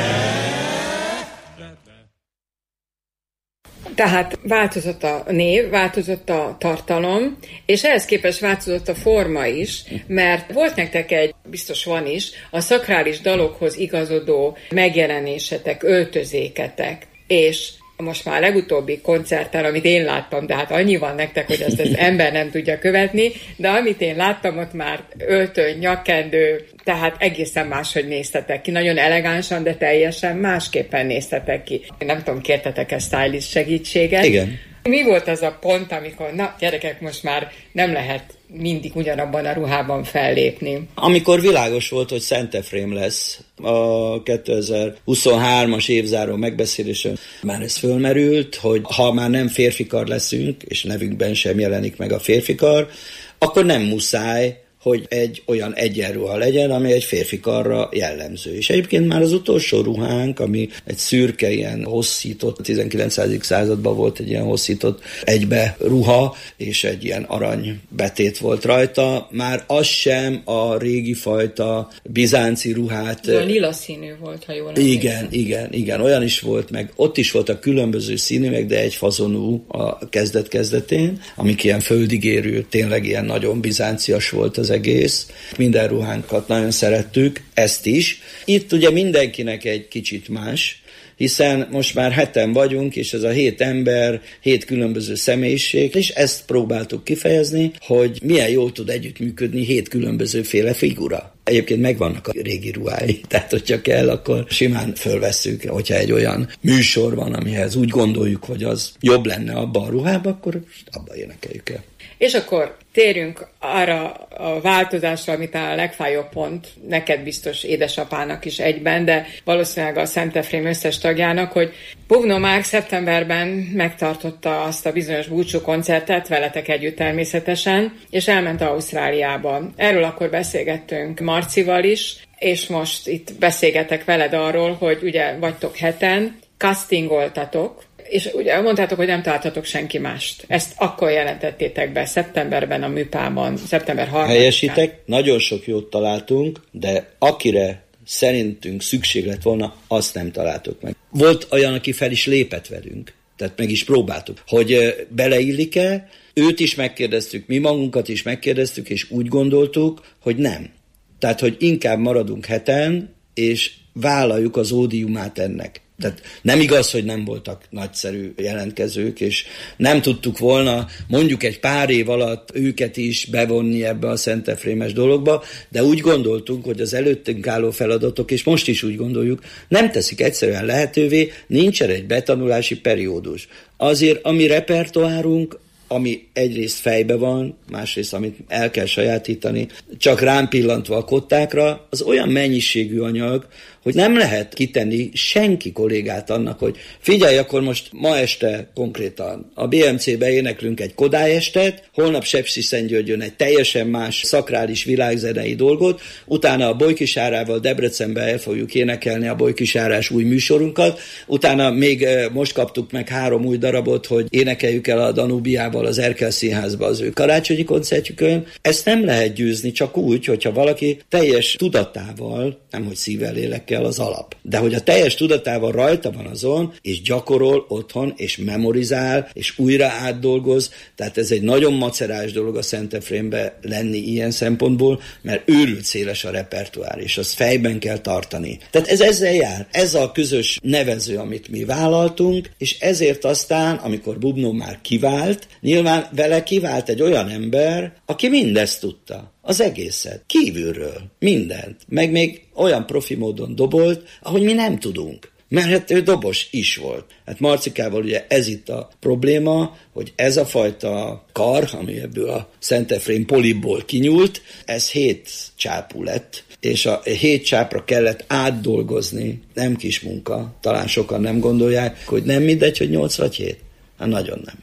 Tehát változott a név, változott a tartalom, és ehhez képest változott a forma is, mert volt nektek egy, biztos van is, a szakrális dalokhoz igazodó megjelenésetek, öltözéketek, és most már a legutóbbi koncerten, amit én láttam, de hát annyi van nektek, hogy ezt az ember nem tudja követni, de amit én láttam, ott már öltöny, nyakkendő, tehát egészen máshogy néztetek ki. Nagyon elegánsan, de teljesen másképpen néztetek ki. Nem tudom, kértetek-e stylist segítséget? Igen. Mi volt az a pont, amikor, na gyerekek, most már nem lehet mindig ugyanabban a ruhában fellépni? Amikor világos volt, hogy Szentefrém lesz, a kétezer-huszonhármas évzáró megbeszélésen már ez fölmerült, hogy ha már nem férfikar leszünk, és nevünkben sem jelenik meg a férfikar, akkor nem muszáj, hogy egy olyan egyenruha legyen, ami egy férfikarra jellemző. És egyébként már az utolsó ruhánk, ami egy szürke, ilyen hosszított, a tizenkilencedik században volt egy ilyen hosszított egybe ruha, és egy ilyen arany betét volt rajta, már az sem a régi fajta bizánci ruhát. A lila színű volt, ha jól emlékszem. Igen, igen, igen, olyan is volt, meg ott is voltak különböző színűek, de egy fazonú a kezdet-kezdetén, amik ilyen földigérő, tényleg ilyen nagyon bizáncias volt az egész. Minden ruhánkat nagyon szerettük, ezt is. Itt ugye mindenkinek egy kicsit más, hiszen most már heten vagyunk, és ez a hét ember, hét különböző személyiség, és ezt próbáltuk kifejezni, hogy milyen jól tud együttműködni hét különbözőféle figura. Egyébként megvannak a régi ruhái, tehát hogyha kell, akkor simán fölvesszük, hogyha egy olyan műsor van, amihez úgy gondoljuk, hogy az jobb lenne abban a ruhában, akkor abban énekeljük el. És akkor térjünk arra a változásra, amit a legfájóbb pont, neked biztos édesapának is egyben, de valószínűleg a Szentefrém összes tagjának, hogy Bubnó Márk szeptemberben megtartotta azt a bizonyos búcsú koncertet, veletek együtt természetesen, és elment Ausztráliába. Erről akkor beszélgettünk Marcival is, és most itt beszélgetek veled arról, hogy ugye vagytok heten, castingoltatok, és ugye mondtátok, hogy nem találtatok senki mást. Ezt akkor jelentettétek be, szeptemberben a Műpában, szeptember harmadikán. Helyesítek, nagyon sok jót találtunk, de akire szerintünk szükség lett volna, azt nem találtuk meg. Volt olyan, aki fel is lépett velünk, tehát meg is próbáltuk, hogy beleillik-e, őt is megkérdeztük, mi magunkat is megkérdeztük, és úgy gondoltuk, hogy nem. Tehát, hogy inkább maradunk heten, és vállaljuk az ódiumát ennek. Tehát nem igaz, hogy nem voltak nagyszerű jelentkezők, és nem tudtuk volna mondjuk egy pár év alatt őket is bevonni ebbe a szentefrémes dologba, de úgy gondoltunk, hogy az előttünk álló feladatok, és most is úgy gondoljuk, nem teszik egyszerűen lehetővé, nincsen egy betanulási periódus. Azért a mi repertoárunk, ami egyrészt fejbe van, másrészt, amit el kell sajátítani, csak rám pillantva a kottákra, az olyan mennyiségű anyag, hogy nem lehet kitenni senki kollégát annak, hogy figyelj, akkor most ma este konkrétan a bé em cé-be éneklünk egy Kodály estet, holnap Sepsiszentgyörgyön egy teljesen más szakrális világzenei dolgot, utána a Bolykisárával Debrecenbe el fogjuk énekelni a bolykisárás új műsorunkat, utána még most kaptuk meg három új darabot, hogy énekeljük el a Danubiával az Erkel Színházba az ő karácsonyi koncertjükön. Ezt nem lehet győzni csak úgy, hogyha valaki teljes tudatával, nem hogy szívvel, lélekkel, az alap. De hogy a teljes tudatával rajta van azon, és gyakorol otthon, és memorizál, és újra átdolgoz, tehát ez egy nagyon macerás dolog a Szentefrémbe lenni ilyen szempontból, mert őrült széles a repertoár, és azt fejben kell tartani. Tehát ez ezzel jár. Ez a közös nevező, amit mi vállaltunk, és ezért aztán, amikor Bubnó már kivált, nyilván vele kivált egy olyan ember, aki mindezt tudta. Az egészet. Kívülről. Mindent. Meg még olyan profi módon dobolt, ahogy mi nem tudunk. Mert hát ő dobos is volt. Hát Marcikával ugye ez itt a probléma, hogy ez a fajta kar, ami ebből a Szentefrém polipból kinyúlt, ez hét csápú lett, és a hét csápra kellett átdolgozni. Nem kis munka. Talán sokan nem gondolják, hogy nem mindegy, hogy nyolc vagy hét. Hát nagyon nem.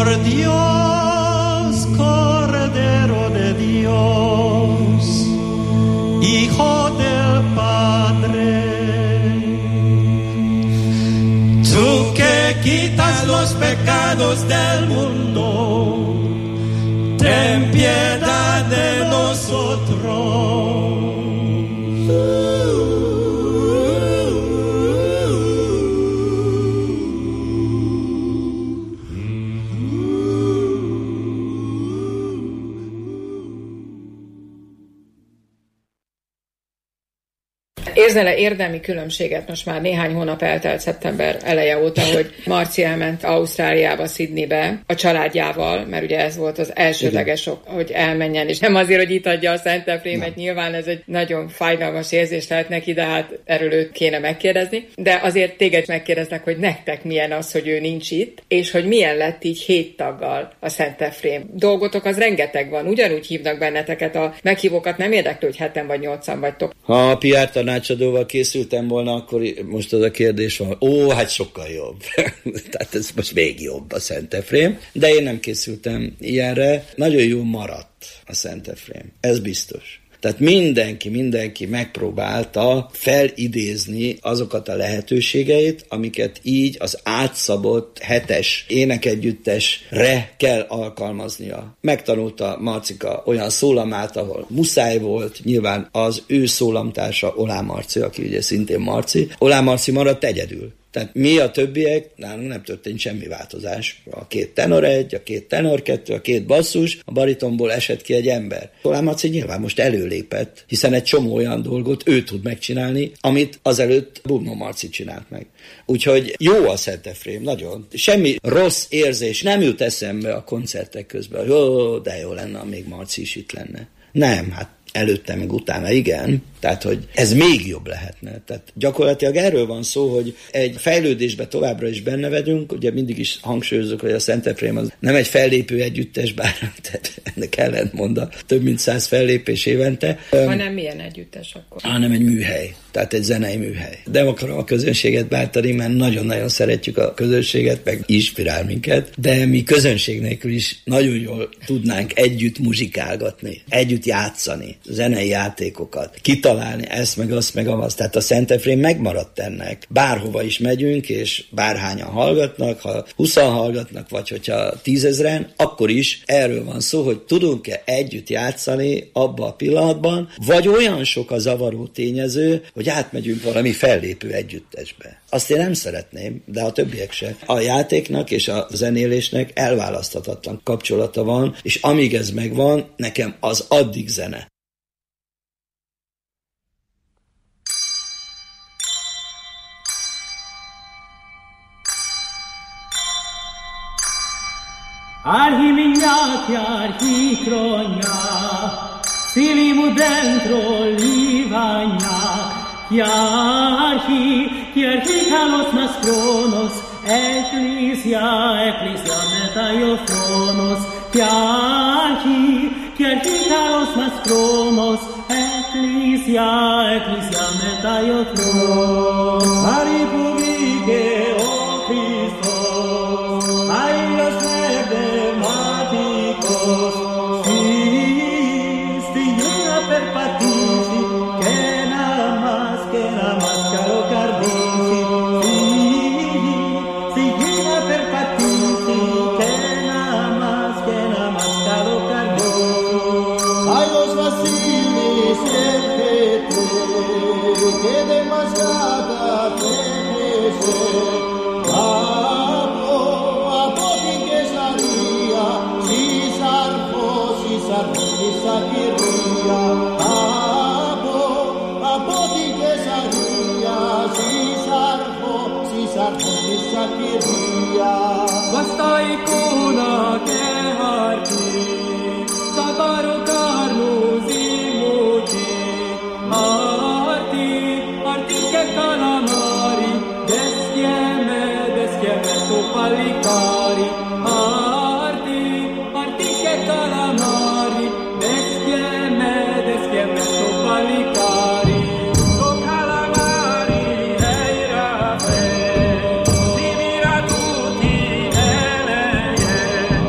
por Dios, Cordero de Dios, Hijo del Padre, tú que quitas los pecados del mundo, ten piedad de nosotros. Érzel-e érdemi különbséget most már néhány hónap eltelt szeptember eleje óta, hogy Marci elment Ausztráliába, Sydneybe a családjával, mert ugye ez volt az elsődleges ok, hogy elmenjen, és nem azért, hogy itt adja a Szent Efrémet, nyilván ez egy nagyon fájdalmas érzés lehet neki, de hát erről őt kéne megkérdezni. De azért téged megkérdeznek, hogy nektek milyen az, hogy ő nincs itt, és hogy milyen lett így hét taggal a Szent Efrém. Dolgotok az rengeteg van, ugyanúgy hívnak benneteket, a meghívókat nem érdekli, hogy heten vagy nyolcan vagytok. Ha a pé er tanácsadóval készültem volna, akkor most az a kérdés van, ó, hát sokkal jobb. Tehát ez most még jobb a Szent Efrém. De én nem készültem ilyenre. Nagyon jó maradt a Szent Efrém. Ez biztos. Tehát mindenki, mindenki megpróbálta felidézni azokat a lehetőségeit, amiket így az átszabott hetes énekegyüttesre kell alkalmaznia. Megtanulta Marcika olyan szólamát, ahol muszáj volt, nyilván az ő szólamtársa Olá Marci, aki ugye szintén Marci. Olá Marci maradt egyedül. Tehát mi a többiek, nálunk nem történt semmi változás. A két tenor egy, a két tenor kettő, a két basszus, a baritonból esett ki egy ember. Olá Marci nyilván most előlépett, hiszen egy csomó olyan dolgot ő tud megcsinálni, amit azelőtt Bubnó Marci csinált meg. Úgyhogy jó a Szent Efrém, nagyon. Semmi rossz érzés nem jut eszembe a koncertek közben. Jó, de jó lenne, ha még Marci is itt lenne. Nem, hát előtte meg utána igen, tehát hogy ez még jobb lehetne. Tehát gyakorlatilag erről van szó, hogy egy fejlődésben továbbra is benne vagyunk, ugye mindig is hangsúlyozok, hogy a Szent Efrém az nem egy fellépő együttes, bár tehát ennek ellentmond több mint száz fellépés évente. Hanem milyen együttes akkor? Hanem egy műhely, tehát egy zenei műhely. De akarom a közönséget bántani, mert nagyon-nagyon szeretjük a közönséget, meg inspirál minket, de mi közönség nélkül is nagyon jól tudnánk együtt muzsikálgatni, együtt játszani, zenei játékokat, kitalálni ezt, meg azt, meg azt. Tehát a Szent Efrém megmaradt ennek. Bárhova is megyünk, és bárhányan hallgatnak, ha huszan hallgatnak, vagy hogyha tízezren, akkor is erről van szó, hogy tudunk-e együtt játszani abba a pillanatban, vagy olyan sok a zavaró tényező, hogy átmegyünk valami fellépő együttesbe. Azt én nem szeretném, de a többiek se. A játéknak és a zenélésnek elválaszthatatlan kapcsolata van, és amíg ez megvan, nekem az addig zene. Arhi mignati, arhi crogna, silimu dentro livagna, chiarchi, chiarchi kalos mastronos, ecclesia, ecclesia metaiophronos, chiarchi, chiarchi kalos mastronos, ecclesia, ecclesia metaiophronos. Mari publique, o Christos, Marios Mathematicos, Stigna per patisi, che namas, che namas, caro cardisi, Stigna per patisi, che namas, che namas, caro cardisi. Ai los Vasilis et Petri, che demascata tenese, Sakiria, Abo, Abo di Kesaria, Sisarho, Sisarho di Sakiria. Basta icona che harti, Sataro carnus imuti, Arti, Arti che calamari, Deschieme, Deschieme tu palicari, Arti, Arti che calamari, Deschieme, deschieme tu palicari, tu calamari, ei rafe, dimira tutti, ele,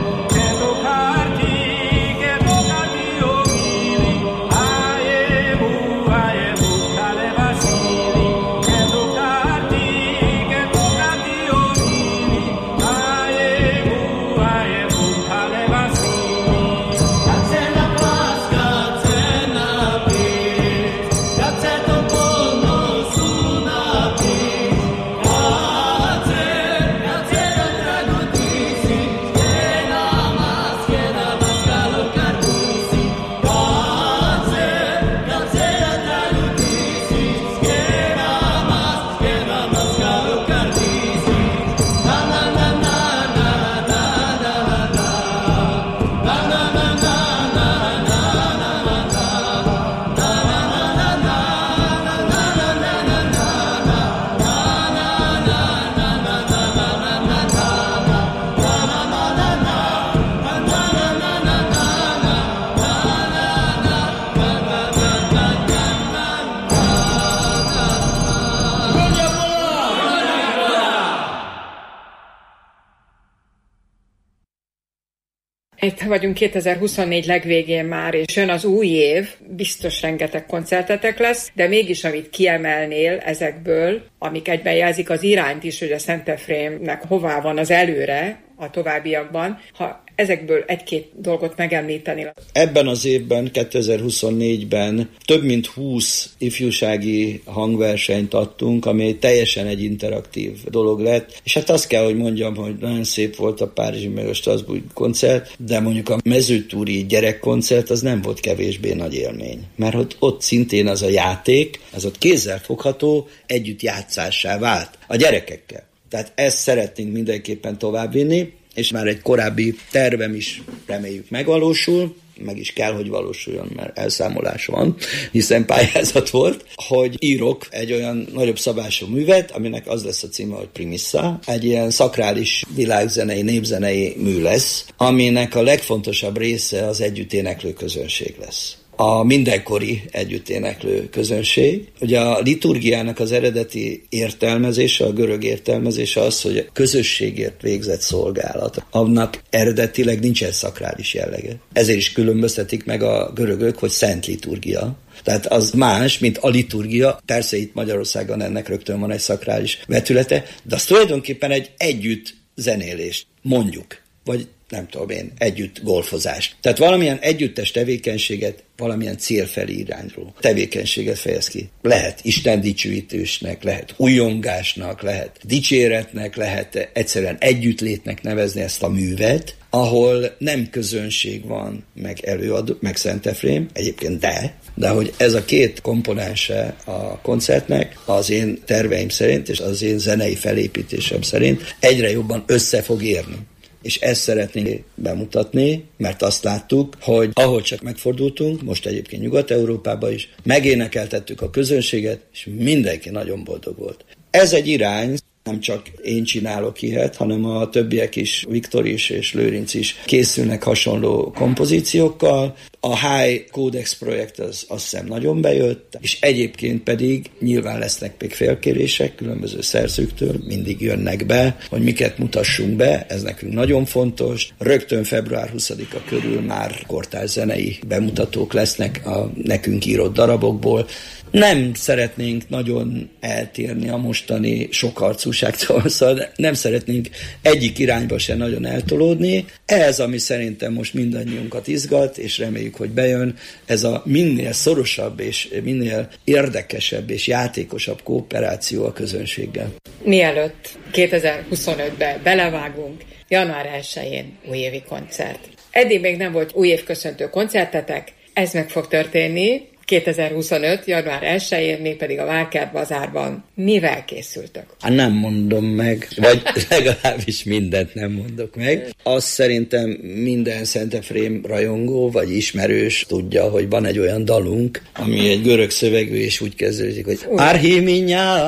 Itt vagyunk kétezer-huszonnégy legvégén már, és jön az új év, biztos rengeteg koncertetek lesz, de mégis amit kiemelnél ezekből, amik egyben jelzik az irányt is, hogy a Szent Efrémnek hová van az előre a továbbiakban, ha ezekből egy-két dolgot megemlíteni. Ebben az évben, kétezer-huszonnégyben több mint húsz ifjúsági hangversenyt adtunk, ami teljesen egy interaktív dolog lett, és hát azt kell, hogy mondjam, hogy nagyon szép volt a párizsi meg a strasbourgi koncert, de mondjuk a mezőtúri gyerekkoncert az nem volt kevésbé nagy élmény, mert ott, ott szintén az a játék, az ott kézzel fogható, együtt játszássá vált a gyerekekkel. Tehát ezt szeretnénk mindenképpen továbbvinni, és már egy korábbi tervem is reméljük megvalósul, meg is kell, hogy valósuljon, mert elszámolás van, hiszen pályázat volt, hogy írok egy olyan nagyobb szabású művet, aminek az lesz a címe, hogy Primissa, egy ilyen szakrális világzenei, népzenei mű lesz, aminek a legfontosabb része az együtt éneklő közönség lesz. A mindenkori együtténeklő közönség. Ugye a liturgiának az eredeti értelmezése, a görög értelmezése az, hogy a közösségért végzett szolgálat. Annak eredetileg nincsen szakrális jellege. Ezért is különböztetik meg a görögök, hogy szent liturgia. Tehát az más, mint a liturgia. Persze itt Magyarországon ennek rögtön van egy szakrális vetülete, de az tulajdonképpen egy együtt zenélést, mondjuk, vagy nem tudom én, együtt golfozást. Tehát valamilyen együttes tevékenységet, valamilyen cél felé irányuló tevékenységet fejez ki. Lehet Isten dicsőítésnek, lehet újongásnak, lehet dicséretnek, lehet egyszerűen együttlétnek nevezni ezt a művet, ahol nem közönség van, meg előadó, meg Szent Efrém, egyébként de, de hogy ez a két komponense a koncertnek az én terveim szerint, és az én zenei felépítésem szerint egyre jobban össze fog érni. És ezt szeretnénk bemutatni, mert azt láttuk, hogy ahol csak megfordultunk, most egyébként Nyugat-Európában is, megénekeltettük a közönséget, és mindenki nagyon boldog volt. Ez egy irány, nem csak én csinálok ilyet, hanem a többiek is, Viktor is és Lőrinc is készülnek hasonló kompozíciókkal. A High Codex projekt az azt hiszem nagyon bejött, és egyébként pedig nyilván lesznek még felkérések különböző szerzőktől, mindig jönnek be, hogy miket mutassunk be, ez nekünk nagyon fontos. Rögtön február huszadika körül már kortárs zenei bemutatók lesznek a nekünk írott darabokból. Nem szeretnénk nagyon eltérni a mostani sokarcúságtól, szóval nem szeretnénk egyik irányba se nagyon eltolódni. Ez, ami szerintem most mindannyiunkat izgat, és reméljük, hogy bejön, ez a minél szorosabb és minél érdekesebb és játékosabb kooperáció a közönséggel. Mielőtt kétezer-huszonötbe belevágunk, január elsején újévi koncert. Eddig még nem volt újévköszöntő koncertetek, ez meg fog történni kétezer-huszonöt. január elsején, mégpedig a Várkert Bazárban. Mivel készültök? Hát nem mondom meg, vagy legalábbis mindent nem mondok meg. Azt szerintem minden Szent Efrém rajongó, vagy ismerős tudja, hogy van egy olyan dalunk, ami egy görög szövegű, és úgy kezdődik, hogy Archiminya,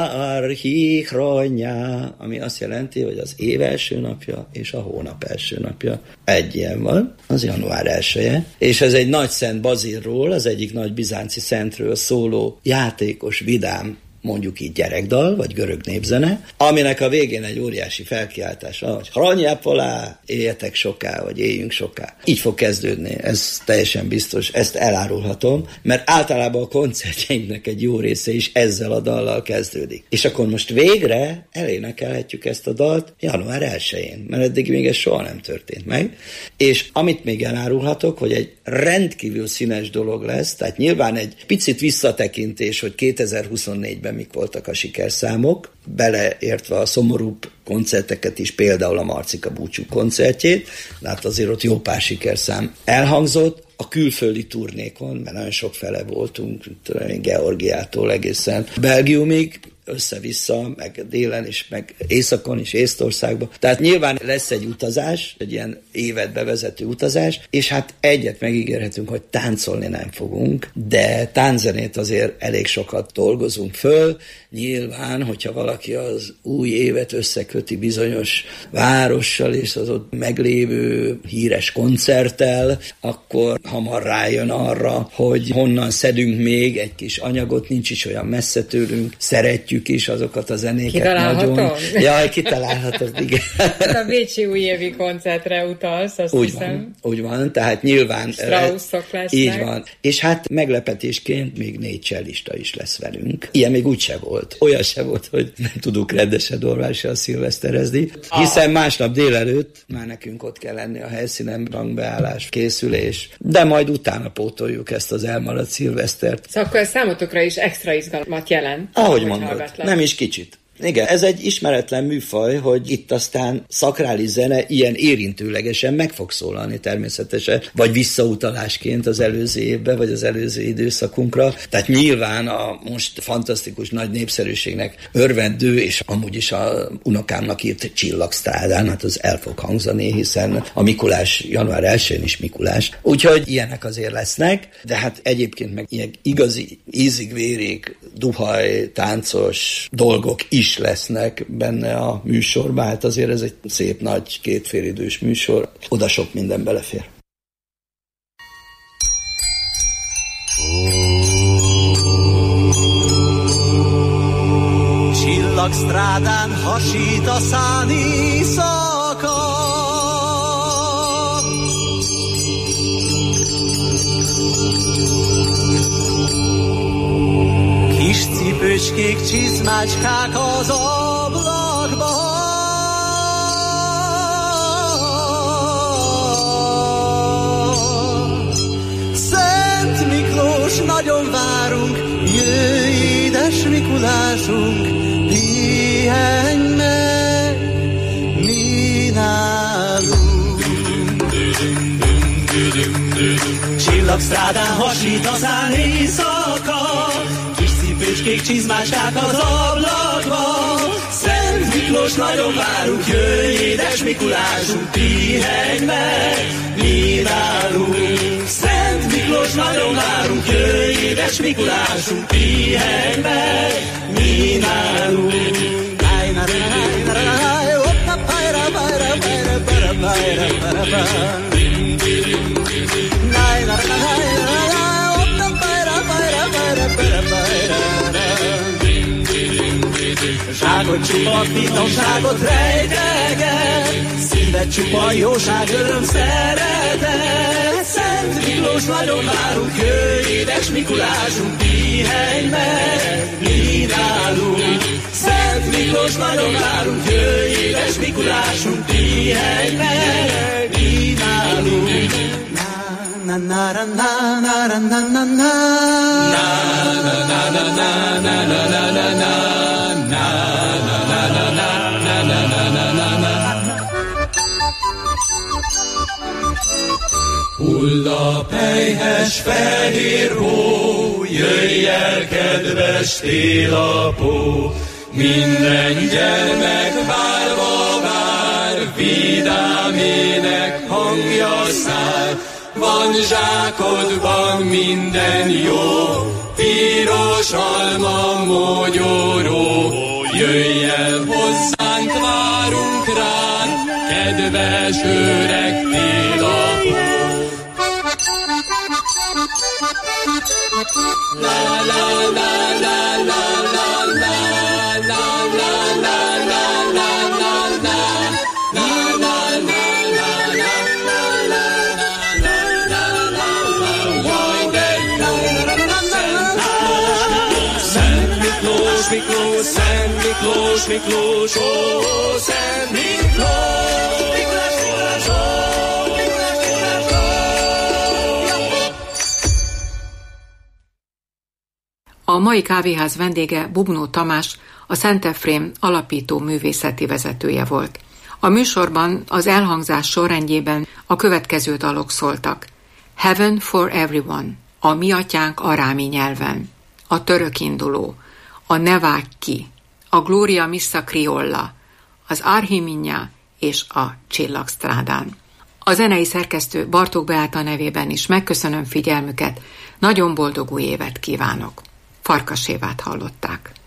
Archichronya, ami azt jelenti, hogy az év első napja és a hónap első napja. Egy ilyen van, az január elseje. És ez egy nagy Szent Bazilról, az egyik nagy bizánci szentről szóló játékos, vidám, mondjuk így gyerekdal, vagy görög népzene, aminek a végén egy óriási felkiáltás van, hogy Hranyápolá, éljetek soká, vagy éljünk soká. Így fog kezdődni, ez teljesen biztos, ezt elárulhatom, mert általában a koncertjeinknek egy jó része is ezzel a dallal kezdődik. És akkor most végre elénekelhetjük ezt a dalt január elsején, mert eddig még ez soha nem történt meg. És amit még elárulhatok, hogy egy rendkívül színes dolog lesz, tehát nyilván egy picit visszatekintés, hogy kétezer-huszonnégyben mik voltak a sikerszámok, beleértve a szomorúbb koncerteket is, például a Marcika búcsú koncertjét, de hát azért ott jó pár sikerszám elhangzott, a külföldi turnékon, mert nagyon sok fele voltunk, Georgiától egészen Belgiumig, össze-vissza, meg délen is, meg északon is, Észtországban. Tehát nyilván lesz egy utazás, egy ilyen évet bevezető utazás, és hát egyet megígérhetünk, hogy táncolni nem fogunk, de tánczenét azért elég sokat dolgozunk föl. Nyilván, hogyha valaki az új évet összeköti bizonyos várossal és az ott meglévő híres koncerttel, akkor hamar rájön arra, hogy honnan szedünk még egy kis anyagot, nincs is olyan messze tőlünk, szeretjük szeretjük is azokat a zenéket. Kitalálhatom? Nagyon. Jaj, kitalálhatod, igen. A bécsi újévi koncertre utalsz, azt úgy hiszem. Van, úgy van, tehát nyilván... Strausszok lesznek. Így van. És hát meglepetésként még négy csellista is lesz velünk. Ilyen még úgyse volt. Olyan se volt, hogy nem tudunk rendesen Dorvással szilveszterezni. Hiszen másnap délelőtt már nekünk ott kell lenni a helyszínen, rangbeállás, készülés, de majd utána pótoljuk ezt az elmaradt szilvesztert. Szóval akkor számotokra is extra izgalmat jelent. Ahogy mondod, hallgatlak. Nem is kicsit. Igen, ez egy ismeretlen műfaj, hogy itt aztán szakrális zene ilyen érintőlegesen meg fog szólalni természetesen, vagy visszautalásként az előző évbe, vagy az előző időszakunkra. Tehát nyilván a most fantasztikus nagy népszerűségnek örvendő, és amúgy is a unokámnak írt Csillagstrádán, hát az el fog hangzani, hiszen a Mikulás január elsején is Mikulás. Úgyhogy ilyenek azért lesznek, de hát egyébként meg ilyen igazi ízig-vérig, duhaj, táncos dolgok is is lesznek benne a műsorban, hát azért ez egy szép nagy kétfélidős műsor, oda sok minden belefér. Csillagstrádán hasít a szán éjszaka, kis cipőcskék, csizmácskák az ablakban. Szent Miklós, nagyon várunk, jöjj édes Mikulásunk, pihenj meg mi nálunk. Csillagstrádán hasít a szán éjszaka, cipőcskék, csizmáskák az ablakba. Szent Miklós, nagyon várunk, jöjj édes Mikulásunk, pihenj meg mi nálunk. Szent Miklós, nagyon várunk, jöjj édes Mikulásunk, pihenj meg mi nálunk. Zsákot csupa, finomságot rejteget, szíved csupa, jóság, öröm, szeretet. Szent Miklós, nagyon várunk, jöjj édes Mikulásunk, pihenj meg mi nálunk. Szent Miklós, nagyon várunk, jöjj édes Mikulásunk, pihenj meg mi nálunk. Na na na na na na na na na na na na na na na na na. Hull a pelyhes fehér hó, jöjj el, kedves télapó, minden gyermek várva vár, vidám ének hangja száll. Van zsákodban minden jó, piros alma, mogyoró, jöjj el hozzánk, várunk rád, kedves öreg télapó. La la la la la la la la la la la la la. Miklós, Szent Miklós, Miklós, ó, Szent Miklós, Miklós, Miklós, ó, Miklós, Miklós, ó. A mai kávéház vendége Bubnó Tamás, a Szent Efrém alapító művészeti vezetője volt. A műsorban az elhangzás sorrendjében a következő dalok szóltak. Heaven for Everyone, a Mi Atyánk arámi nyelven, a Török induló, a Ne vágj ki, a Gloria Missa Criolla, az Arhiminja és a Csillagstrádán. A zenei szerkesztő Bartók Beáta nevében is megköszönöm figyelmüket, nagyon boldog új évet kívánok. Farkas Évát hallották.